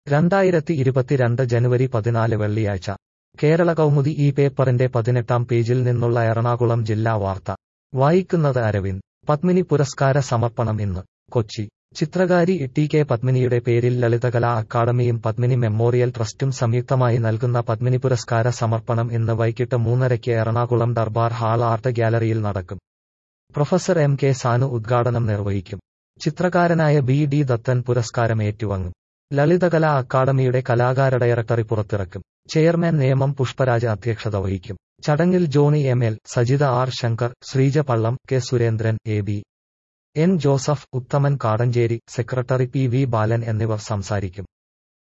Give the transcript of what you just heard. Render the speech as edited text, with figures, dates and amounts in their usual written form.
2022 ജനുവരി 14 വെള്ളിയാഴ്ച കേരള കൗമുദി ഈ പേപ്പറിന്റെ 18-ാം പേജിൽ നിന്നുള്ള എറണാകുളം ജില്ലാ വാർത്ത വായിക്കുന്നത് അരവിന്ദ്. പത്മിനി പുരസ്കാര സമർപ്പണം ഇന്ന്. കൊച്ചി. ചിത്രകാരി ടി കെ പത്മിനിയുടെ പേരിൽ ലളിതകലാ അക്കാദമിയും പത്മിനി മെമ്മോറിയൽ ട്രസ്റ്റും സംയുക്തമായി നൽകുന്ന പത്മിനി പുരസ്കാര സമർപ്പണം ഇന്ന് വൈകിട്ട് 3:30 എറണാകുളം ദർബാർ ഹാൾ ആർട്ട് ഗ്യാലറിയിൽ നടക്കും. പ്രൊഫസർ എം കെ സാനു ഉദ്ഘാടനം നിർവഹിക്കും. ചിത്രകാരനായ ബി ഡി ദത്തൻ പുരസ്കാരം ഏറ്റുവാങ്ങും. ലളിതകലാ അക്കാദമിയുടെ കലാകാര ഡയറക്ടറി പുറത്തിറക്കും. ചെയർമാൻ നേമം പുഷ്പരാജ് അധ്യക്ഷത വഹിക്കും. ചടങ്ങിൽ Johnny M L, Sajitha R Shankar, Sreeja Pallam, K Surendran, A B N Joseph, Uthaman Kadancheri, secretary P V Balan എന്നിവർ സംസാരിക്കും.